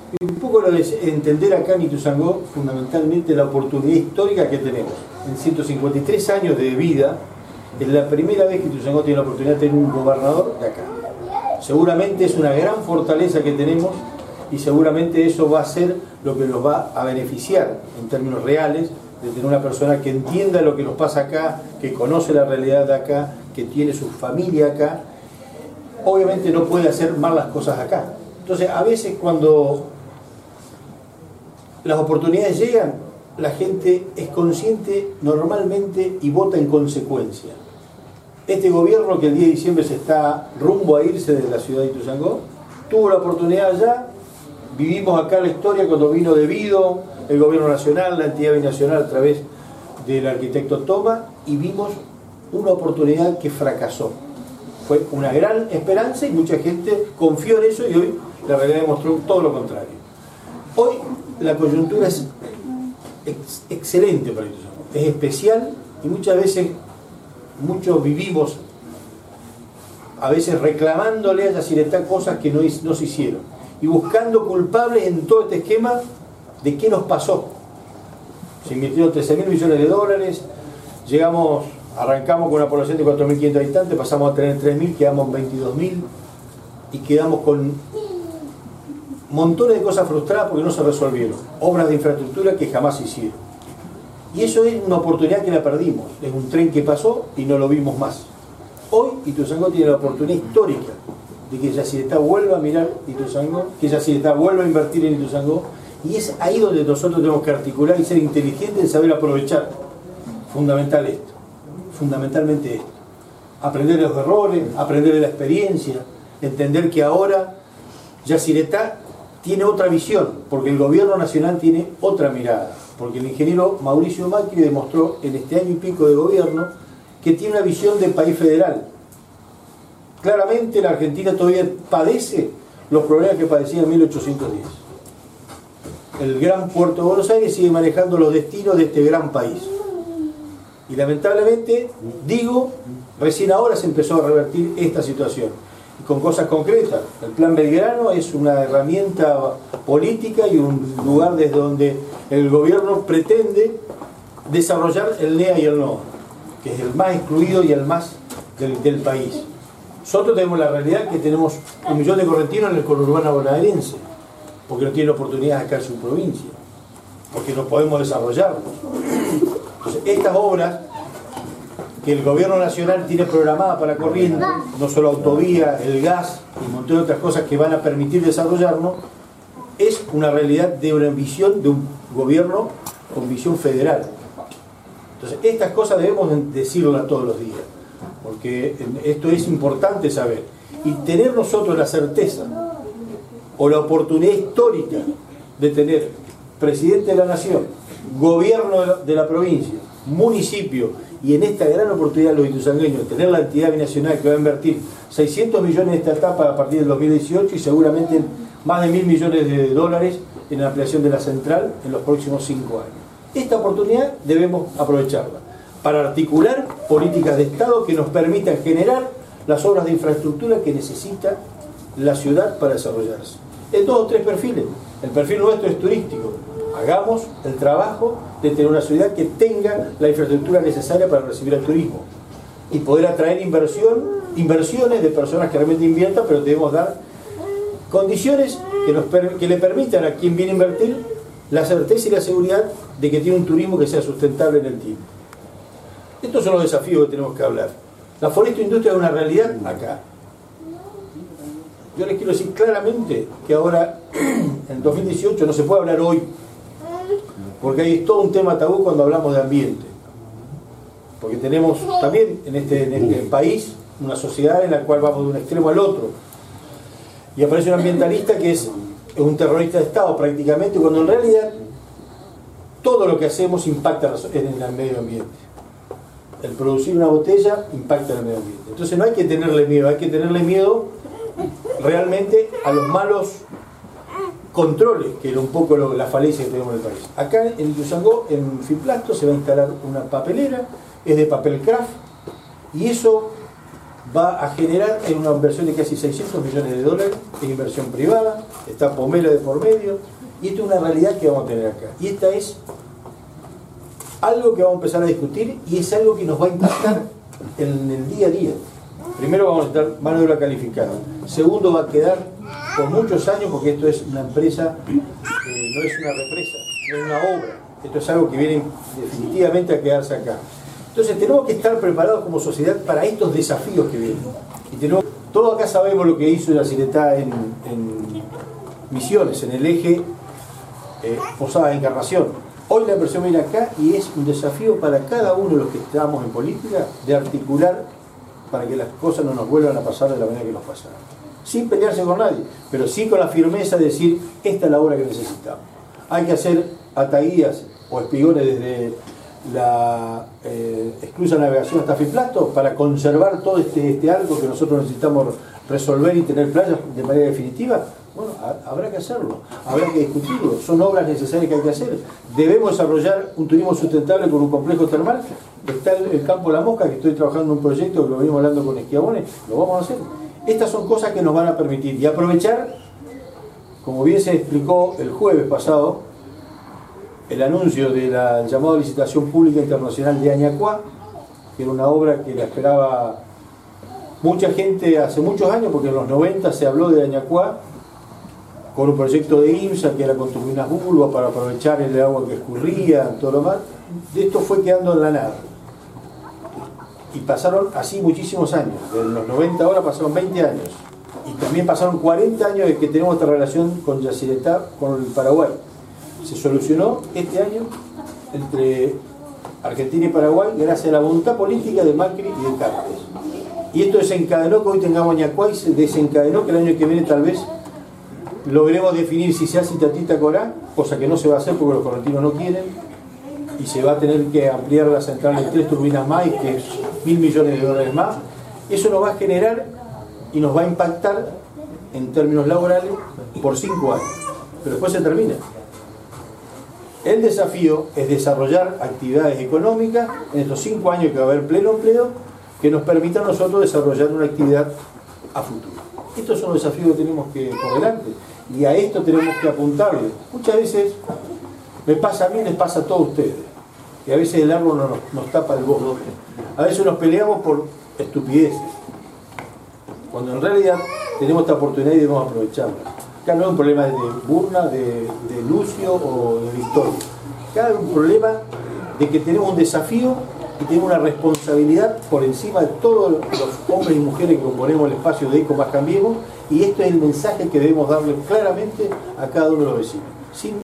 Y un poco lo de entender acá en Ituzaingó fundamentalmente la oportunidad histórica que tenemos. En 153 años de vida, es la primera vez que Ituzaingó tiene la oportunidad de tener un gobernador de acá. Seguramente es una gran fortaleza que tenemos y seguramente eso va a ser lo que nos va a beneficiar en términos reales, de tener una persona que entienda lo que nos pasa acá, que conoce la realidad de acá, que tiene su familia acá. Obviamente no puede hacer mal las cosas acá. Entonces, a veces cuando las oportunidades llegan, la gente es consciente normalmente y vota en consecuencia. Este gobierno, que el 10 de diciembre se está rumbo a irse de la ciudad de Ituzaingó, tuvo la oportunidad allá. Vivimos acá la historia cuando vino debido el gobierno nacional, la entidad binacional a través del arquitecto Toma, y vimos una oportunidad que fracasó. Fue una gran esperanza y mucha gente confió en eso, y hoy la realidad demostró todo lo contrario. Hoy la coyuntura es excelente para Ituzaingó, es especial, y muchas veces muchos vivimos a veces reclamándole a Yacyretá cosas que no se hicieron y buscando culpables en todo este esquema de qué nos pasó. Se invirtieron 13.000 millones de dólares, arrancamos con una población de 4.500 habitantes, pasamos a tener 3.000, quedamos en 22.000 y quedamos con montones de cosas frustradas porque no se resolvieron, obras de infraestructura que jamás se hicieron. Y eso es una oportunidad que la perdimos, es un tren que pasó y no lo vimos más. Hoy Ituzaingó tiene la oportunidad histórica de que Yacyretá vuelva a mirar Ituzaingó, que Yacyretá vuelva a invertir en Ituzaingó, y es ahí donde nosotros tenemos que articular y ser inteligentes en saber aprovechar. Fundamentalmente esto. Aprender de los errores, aprender de la experiencia, entender que ahora Yacyretá tiene otra visión, porque el gobierno nacional tiene otra mirada, porque el ingeniero Mauricio Macri demostró en este año y pico de gobierno que tiene una visión de país federal. Claramente la Argentina todavía padece los problemas que padecía en 1810. El gran puerto de Buenos Aires sigue manejando los destinos de este gran país. Y lamentablemente, recién ahora se empezó a revertir esta situación. Y con cosas concretas. El Plan Belgrano es una herramienta política y un lugar desde donde el gobierno pretende desarrollar el NEA y el NOA, que es el más excluido y el más del país. Nosotros tenemos la realidad que tenemos 1 millón de correntinos en el conurbano bonaerense, porque no tienen oportunidades acá en su provincia, porque no podemos desarrollarnos. Entonces, estas obras que el gobierno nacional tiene programadas para corriente, no solo autovía, el gas y un montón de otras cosas que van a permitir desarrollarnos, es una realidad de una visión de un gobierno con visión federal. Entonces, estas cosas debemos decirlas todos los días, porque esto es importante saber. Y tener nosotros la certeza o la oportunidad histórica de tener presidente de la nación, gobierno de la provincia, municipio, y en esta gran oportunidad los ituzaingüeños, tener la entidad binacional que va a invertir 600 millones en esta etapa a partir del 2018 y seguramente más de 1.000 millones de dólares en la ampliación de la central en los próximos 5 años. Esta oportunidad debemos aprovecharla para articular políticas de Estado que nos permitan generar las obras de infraestructura que necesita la ciudad para desarrollarse. En 2 o 3 perfiles. El perfil nuestro es turístico. Hagamos el trabajo de tener una ciudad que tenga la infraestructura necesaria para recibir el turismo y poder atraer inversiones de personas que realmente inviertan, pero debemos dar condiciones que le permitan a quien viene a invertir la certeza y la seguridad de que tiene un turismo que sea sustentable en el tiempo. Estos son los desafíos que tenemos que hablar. La forestoindustria es una realidad acá. Yo les quiero decir claramente que ahora, en 2018, no se puede hablar hoy, porque hay todo un tema tabú cuando hablamos de ambiente. Porque tenemos también en este país una sociedad en la cual vamos de un extremo al otro. Y aparece un ambientalista que es un terrorista de Estado prácticamente, cuando en realidad todo lo que hacemos impacta en el medio ambiente. El producir una botella impacta en el medio ambiente. Entonces no hay que tenerle miedo, hay que tenerle miedo realmente a los malos controles, que era un poco la falencia que tenemos en el país. Acá en Ituzaingó, en Fiplasto, se va a instalar una papelera, es de papel craft, y eso va a generar en una inversión de casi 600 millones de dólares en inversión privada, está Pomelo de por medio, y esto es una realidad que vamos a tener acá. Y esta es algo que vamos a empezar a discutir y es algo que nos va a impactar en el día a día. Primero vamos a necesitar mano de obra calificada. Segundo, va a quedar por muchos años, porque esto es una empresa, no es una represa, no es una obra. Esto es algo que viene definitivamente a quedarse acá. Entonces tenemos que estar preparados como sociedad para estos desafíos que vienen. Y todos acá sabemos lo que hizo Yacyretá en Misiones, en el eje Posada Encarnación. Hoy la inversión viene acá y es un desafío para cada uno de los que estamos en política de articular para que las cosas no nos vuelvan a pasar de la manera que nos pasaron. Sin pelearse con nadie, pero sí con la firmeza de decir, esta es la obra que necesitamos. Hay que hacer ataguías o espigones desde la esclusa navegación hasta Fiplato para conservar todo este arco que nosotros necesitamos resolver y tener playas de manera definitiva. Bueno, habrá que hacerlo, habrá que discutirlo, son obras necesarias que hay que hacer. Debemos desarrollar un turismo sustentable con un complejo termal. Está el Campo La Mosca, que estoy trabajando en un proyecto que lo venimos hablando con Schiavone, lo vamos a hacer. Estas son cosas que nos van a permitir y aprovechar, como bien se explicó el jueves pasado, el anuncio del llamado a licitación pública internacional de Añacuá, que era una obra que la esperaba mucha gente hace muchos años, porque en los 90 se habló de Añacuá, con un proyecto de IMSA que era construir unas bulbas para aprovechar el agua que escurría, todo lo más. De esto fue quedando en la nada. Y pasaron así muchísimos años. De los 90 ahora pasaron 20 años. Y también pasaron 40 años de que tenemos esta relación con Yacyretá, con el Paraguay. Se solucionó este año entre Argentina y Paraguay gracias a la voluntad política de Macri y de Cartes. Y esto desencadenó que hoy tengamos Añacuá y se desencadenó que el año que viene tal vez logremos definir si se hace Itatí Tacorá, cosa que no se va a hacer porque los correntinos no quieren, y se va a tener que ampliar la central en 3 turbinas más, que es 1.000 millones de dólares más. Eso nos va a generar y nos va a impactar en términos laborales por 5 años, pero después se termina. El desafío es desarrollar actividades económicas en estos 5 años que va a haber pleno empleo, que nos permita a nosotros desarrollar una actividad a futuro. Estos son los desafíos que tenemos que por delante y a esto tenemos que apuntarle. Muchas veces me pasa a mí, les pasa a todos ustedes, que a veces el árbol nos tapa el bosque. A veces nos peleamos por estupideces, cuando en realidad tenemos esta oportunidad y debemos aprovecharla. Acá no es un problema de Burna, de Lucio o de Victoria. Acá es un problema de que tenemos un desafío y tenemos una responsabilidad por encima de todos los hombres y mujeres que componemos el espacio de Eco Más Cambiemos, y esto es el mensaje que debemos darle claramente a cada uno de los vecinos, sin